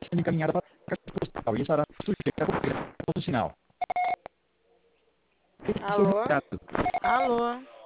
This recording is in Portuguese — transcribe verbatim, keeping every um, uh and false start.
sendo encaminhada para a caixa postal e estará sujeita a qualquer sinal. Esse é o seu Alô? recado. Alô?